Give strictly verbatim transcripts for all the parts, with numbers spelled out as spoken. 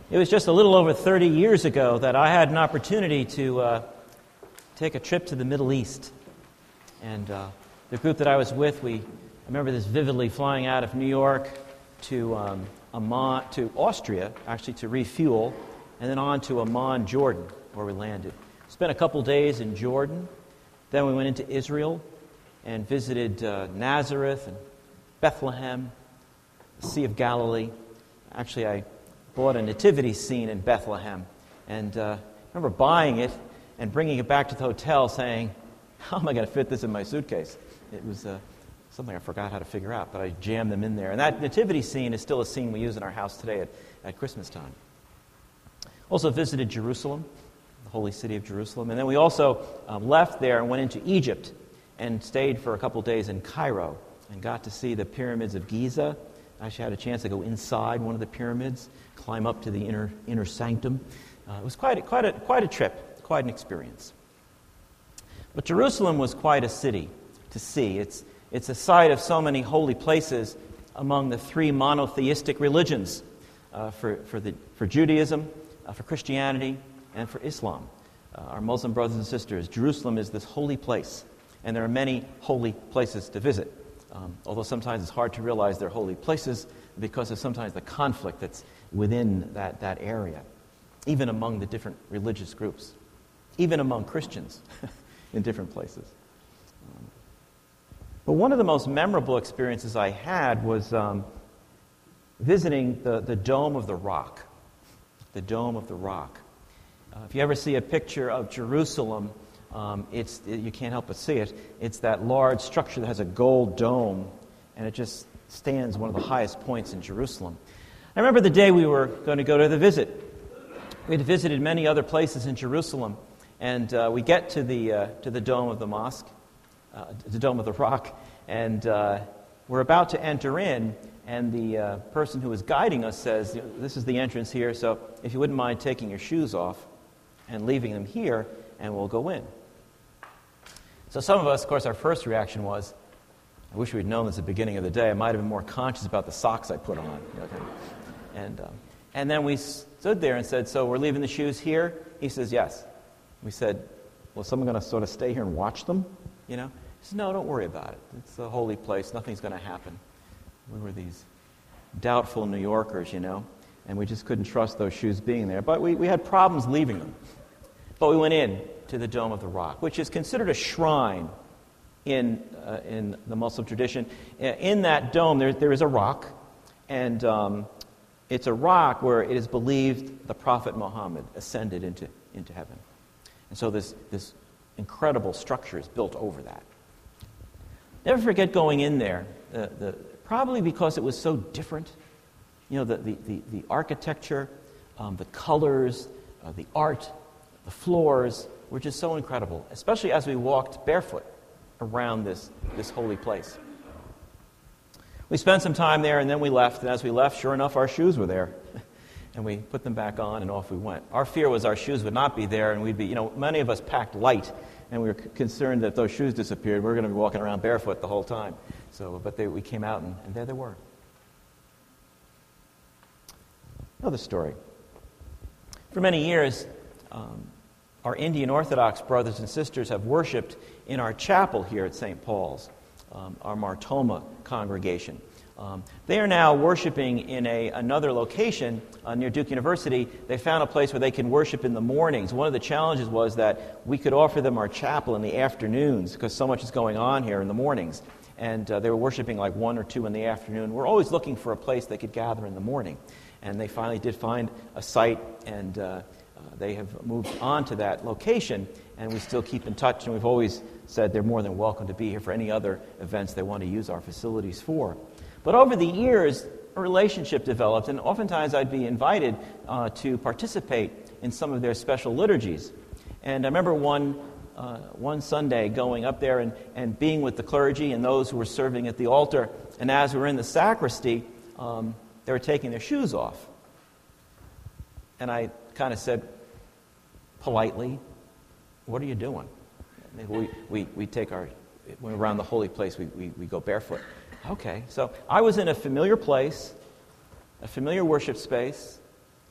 It was just a little over thirty years ago that I had an opportunity to uh, take a trip to the Middle East. And uh, the group that I was with, we I remember this vividly, flying out of New York to um, Amman, to Austria, actually to refuel, and then on to Amman, Jordan, where we landed. Spent a couple days in Jordan. Then we went into Israel and visited uh, Nazareth and Bethlehem, the Sea of Galilee. Actually, I bought a nativity scene in Bethlehem, and uh, I remember buying it and bringing it back to the hotel saying, how am I going to fit this in my suitcase? It was uh, something I forgot how to figure out, but I jammed them in there. And that nativity scene is still a scene we use in our house today at, at Christmas time. Also visited Jerusalem, the holy city of Jerusalem. And then we also um, left there and went into Egypt and stayed for a couple days in Cairo and got to see the pyramids of Giza. I actually had a chance to go inside one of the pyramids, climb up to the inner inner sanctum. Uh, it was quite a, quite a quite a trip, quite an experience. But Jerusalem was quite a city to see. It's it's a site of so many holy places among the three monotheistic religions uh, for for the for Judaism, uh, for Christianity, and for Islam. Uh, our Muslim brothers and sisters, Jerusalem is this holy place, and there are many holy places to visit. Um, although sometimes it's hard to realize they're holy places because of sometimes the conflict that's within that, that area, even among the different religious groups, even among Christians in different places. Um, but one of the most memorable experiences I had was um, visiting the, the Dome of the Rock. The Dome of the Rock. Uh, if you ever see a picture of Jerusalem, Um, it's it, you can't help but see it. It's that large structure that has a gold dome, and it just stands one of the highest points in Jerusalem. I remember the day we were going to go to the visit. We had visited many other places in Jerusalem, and uh, we get to the uh, to the dome of the mosque, uh, the Dome of the Rock, and uh, we're about to enter in, and the uh, person who was guiding us says, "This is the entrance here, so if you wouldn't mind taking your shoes off and leaving them here, and we'll go in." So some of us, of course, our first reaction was, I wish we'd known this at the beginning of the day. I might have been more conscious about the socks I put on. You know, kind of. And um, and then we stood there and said, so we're leaving the shoes here? He says, yes. We said, well, is someone going to sort of stay here and watch them? You know? He said, no, don't worry about it. It's a holy place. Nothing's going to happen. We were these doubtful New Yorkers, you know, and we just couldn't trust those shoes being there. But we, we had problems leaving them. But we went in to the Dome of the Rock, which is considered a shrine in uh, in the Muslim tradition. In that dome, there there is a rock, and um, it's a rock where it is believed the Prophet Muhammad ascended into, into heaven. And so this, this incredible structure is built over that. Never forget going in there, uh, the, probably because it was so different. You know, the, the, the, the architecture, um, the colors, uh, the art, the floors were just so incredible, especially as we walked barefoot around this, this holy place. We spent some time there, and then we left, and as we left, sure enough, our shoes were there. And we put them back on, and off we went. Our fear was our shoes would not be there, and we'd be, you know, many of us packed light, and we were c- concerned that if those shoes disappeared, we were going to be walking around barefoot the whole time. So, but they, we came out, and, and there they were. Another story. For many years, um, our Indian Orthodox brothers and sisters have worshipped in our chapel here at Saint Paul's, um, our Martoma congregation. Um, they are now worshiping in a another location uh, near Duke University. They found a place where they can worship in the mornings. One of the challenges was that we could offer them our chapel in the afternoons because so much is going on here in the mornings. And uh, they were worshiping like one or two in the afternoon. We're always looking for a place they could gather in the morning. And they finally did find a site, and uh, Uh, they have moved on to that location, and we still keep in touch, and we've always said they're more than welcome to be here for any other events they want to use our facilities for. But over the years, a relationship developed, and oftentimes I'd be invited uh, to participate in some of their special liturgies. And I remember one uh, one Sunday going up there and, and being with the clergy and those who were serving at the altar, and as we were in the sacristy, um, they were taking their shoes off. And I kind of said politely, what are you doing? We, we, we take our, when we're around the holy place, we, we, we go barefoot. Okay, so I was in a familiar place, a familiar worship space,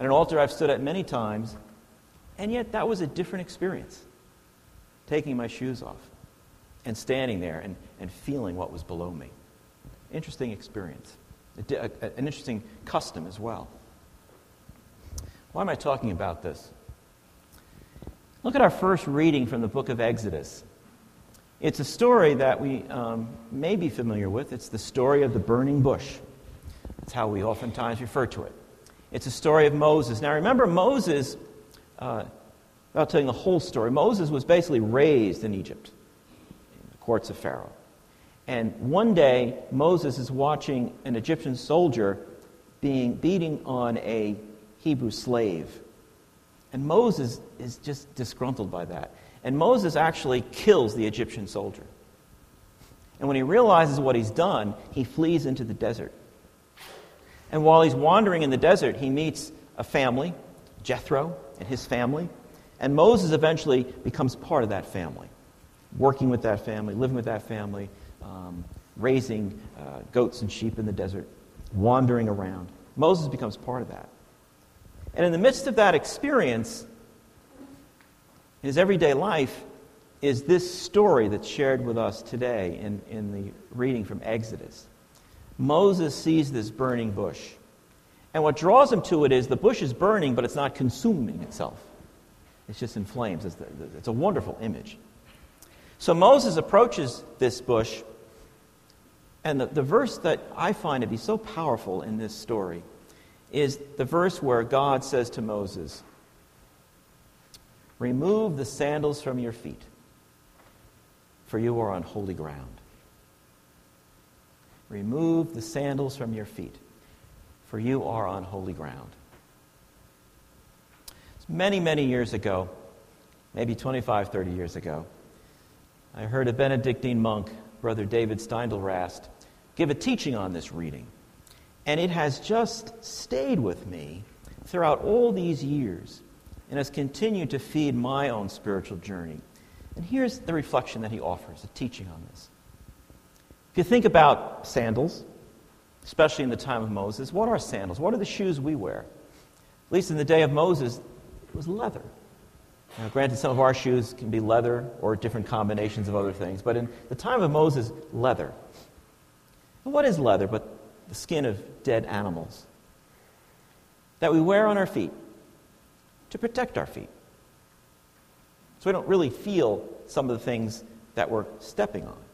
and an altar I've stood at many times, and yet that was a different experience, taking my shoes off and standing there and, and feeling what was below me. Interesting experience. A, a, an interesting custom as well. Why am I talking about this? Look at our first reading from the book of Exodus. It's a story that we um, may be familiar with. It's the story of the burning bush. That's how we oftentimes refer to it. It's a story of Moses. Now remember, Moses, uh, without telling the whole story, Moses was basically raised in Egypt, in the courts of Pharaoh. And one day, Moses is watching an Egyptian soldier being beating on a Hebrew slave. And Moses is just disgruntled by that. And Moses actually kills the Egyptian soldier. And when he realizes what he's done, he flees into the desert. And while he's wandering in the desert, he meets a family, Jethro and his family. And Moses eventually becomes part of that family, working with that family, living with that family, um, raising uh, goats and sheep in the desert, wandering around. Moses becomes part of that. And in the midst of that experience, in his everyday life, is this story that's shared with us today in, in the reading from Exodus. Moses sees this burning bush. And what draws him to it is the bush is burning, but it's not consuming itself. It's just in flames. It's, the, it's a wonderful image. So Moses approaches this bush, and the, the verse that I find to be so powerful in this story is the verse where God says to Moses, "Remove the sandals from your feet, for you are on holy ground." Remove the sandals from your feet, for you are on holy ground. Many, many years ago, maybe twenty-five, thirty years ago, I heard a Benedictine monk, Brother David Steindl-Rast, give a teaching on this reading. And it has just stayed with me throughout all these years and has continued to feed my own spiritual journey. And here's the reflection that he offers, a teaching on this. If you think about sandals, especially in the time of Moses, what are sandals? What are the shoes we wear? At least in the day of Moses, it was leather. Now, granted, some of our shoes can be leather or different combinations of other things, but in the time of Moses, leather. And what is leather but the skin of dead animals that we wear on our feet to protect our feet, so we don't really feel some of the things that we're stepping on?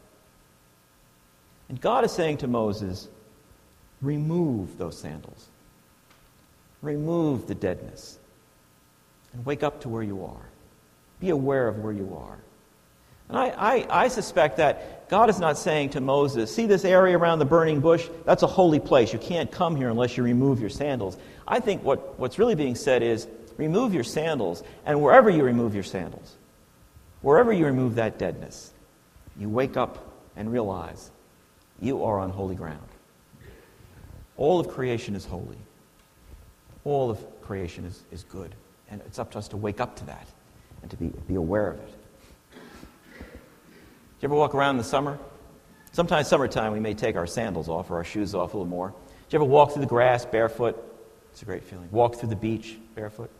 And God is saying to Moses, remove those sandals. Remove the deadness. And wake up to where you are. Be aware of where you are. And I, I, I suspect that God is not saying to Moses, see this area around the burning bush? That's a holy place. You can't come here unless you remove your sandals. I think what, what's really being said is, remove your sandals, and wherever you remove your sandals, wherever you remove that deadness, you wake up and realize you are on holy ground. All of creation is holy. All of creation is, is good. And it's up to us to wake up to that and to be, be aware of it. Do you ever walk around in the summer? Sometimes summertime we may take our sandals off or our shoes off a little more. Do you ever walk through the grass barefoot? It's a great feeling. Walk through the beach barefoot.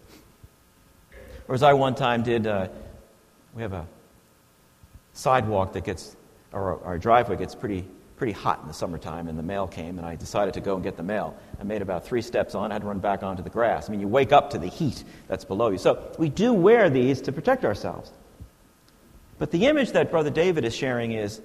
Or as I one time did, uh, we have a sidewalk that gets, or our driveway gets pretty pretty hot in the summertime, and the mail came, and I decided to go and get the mail. I made about three steps on, I had to run back onto the grass. I mean, you wake up to the heat that's below you. So we do wear these to protect ourselves. But the image that Brother David is sharing is,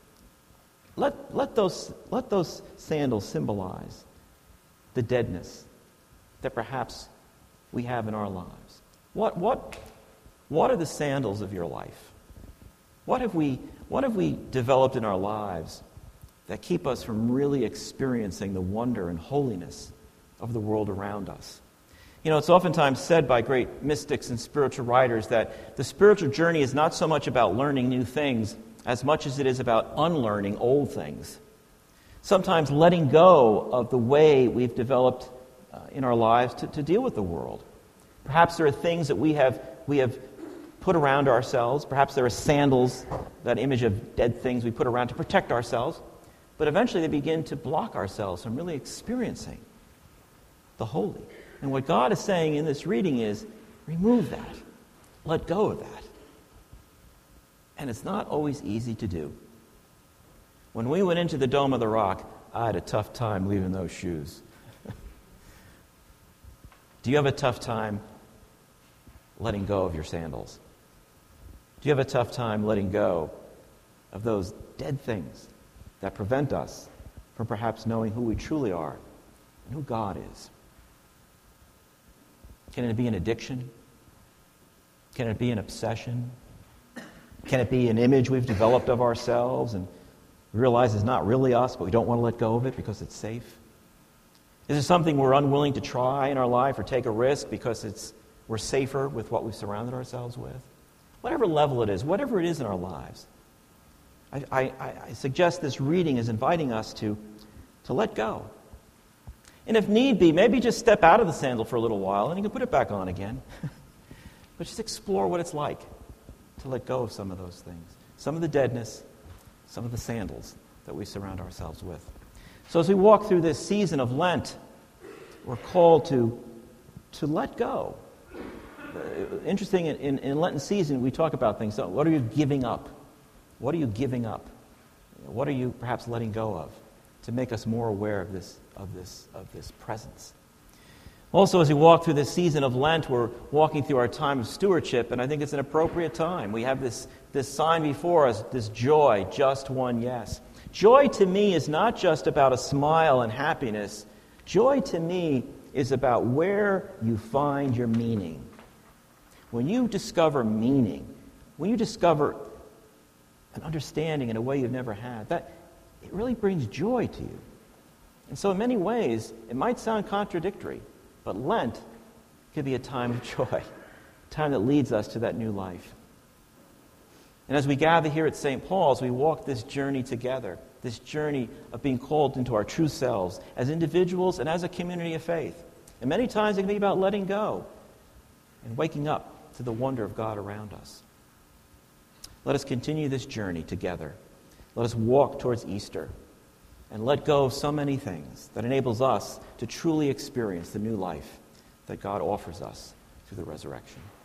let, let, those, let those sandals symbolize the deadness that perhaps we have in our lives. What, what, what are the sandals of your life? What have we, what have we developed in our lives that keep us from really experiencing the wonder and holiness of the world around us? You know, it's oftentimes said by great mystics and spiritual writers that the spiritual journey is not so much about learning new things as much as it is about unlearning old things. Sometimes letting go of the way we've developed uh, in our lives to, to deal with the world. Perhaps there are things that we have we have put around ourselves. Perhaps there are sandals, that image of dead things we put around to protect ourselves. But eventually they begin to block ourselves from really experiencing the holy, And what God is saying in this reading is, remove that. Let go of that. And it's not always easy to do. When we went into the Dome of the Rock, I had a tough time leaving those shoes. Do you have a tough time letting go of your sandals? Do you have a tough time letting go of those dead things that prevent us from perhaps knowing who we truly are and who God is? Can it be an addiction? Can it be an obsession? Can it be an image we've developed of ourselves and realize it's not really us, but we don't want to let go of it because it's safe? Is it something we're unwilling to try in our life or take a risk because it's we're safer with what we've surrounded ourselves with? Whatever level it is, whatever it is in our lives, I, I, I suggest this reading is inviting us to, to let go. And if need be, maybe just step out of the sandal for a little while and you can put it back on again. But just explore what it's like to let go of some of those things. Some of the deadness, some of the sandals that we surround ourselves with. So as we walk through this season of Lent, we're called to, to let go. Uh, interesting, in, in, in Lenten season, we talk about things. So what are you giving up? What are you giving up? What are you perhaps letting go of to make us more aware of this, of this, of this presence? Also, as we walk through this season of Lent, we're walking through our time of stewardship, and I think it's an appropriate time. We have this, this sign before us, this joy, just one yes. Joy to me is not just about a smile and happiness. Joy to me is about where you find your meaning. When you discover meaning, when you discover an understanding in a way you've never had, that it really brings joy to you. And so in many ways, it might sound contradictory, but Lent could be a time of joy, a time that leads us to that new life. And as we gather here at Saint Paul's, we walk this journey together, this journey of being called into our true selves as individuals and as a community of faith. And many times it can be about letting go and waking up to the wonder of God around us. Let us continue this journey together. Let us walk towards Easter and let go of so many things that enables us to truly experience the new life that God offers us through the resurrection.